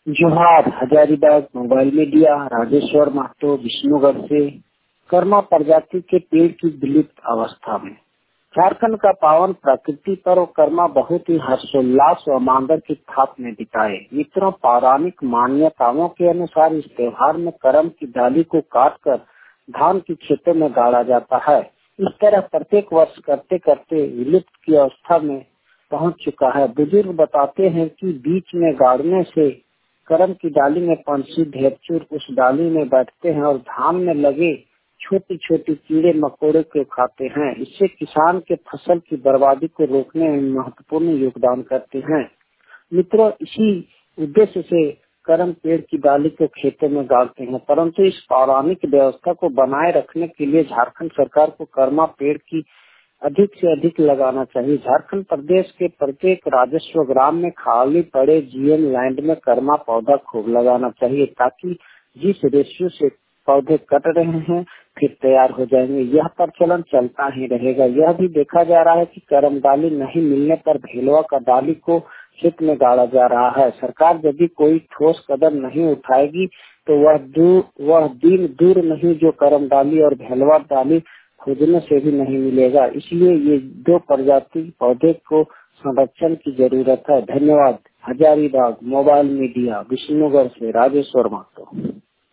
जोहार। Hazaribagh mobile media, Rajeshwar Mahato, Vishnugarh से। कर्मा प्रजाति के पेड़ की विलुप्त अवस्था में। झारखंड का पावन प्रकृति पर्व कर्मा बहुत ही हर्षोल्लास व मांगर की थाप में बिताए। मित्रों, पौराणिक मान्यताओं के अनुसार इस त्योहार में करम की डाली को काटकर धान की खेतों में गाड़ा जाता है। इस तरह प्रत्येक वर्ष करते करते विलुप्त की अवस्था में पहुंच चुका है। बुजुर्ग बताते हैं कि बीच में गाड़ने से करम की डाली में पंछी ढेरचूर उस डाली में बैठते हैं और धान में लगे छोटी छोटी कीड़े मकोड़े को खाते हैं। इससे किसान के फसल की बर्बादी को रोकने में महत्वपूर्ण योगदान करते हैं। मित्रों, इसी उद्देश्य से करम पेड़ की डाली को खेतों में गाड़ते हैं, परंतु इस पौराणिक व्यवस्था को बनाए रखने के लिए झारखंड सरकार को कर्मा पेड़ की अधिक से अधिक लगाना चाहिए। झारखंड प्रदेश के प्रत्येक राजस्व ग्राम में खाली पड़े जीएम लैंड में कर्मा पौधा खूब लगाना चाहिए, ताकि जिस रेशियो से पौधे कट रहे हैं फिर तैयार हो जाएंगे। यह प्रचलन चलता ही रहेगा। यह भी देखा जा रहा है कि करम डाली नहीं मिलने पर भेलवा का डाली को खेत में गाड़ा जा रहा है। सरकार यदि कोई ठोस कदम नहीं उठाएगी तो वह दिन दूर नहीं जो करम डाली और भेलवा डाली खोजने से भी नहीं मिलेगा। इसलिए ये दो प्रजाति पौधे को संरक्षण की जरूरत है। धन्यवाद। हजारीबाग मोबाइल मीडिया, विष्णुगढ़ से राजेश्वर महतो।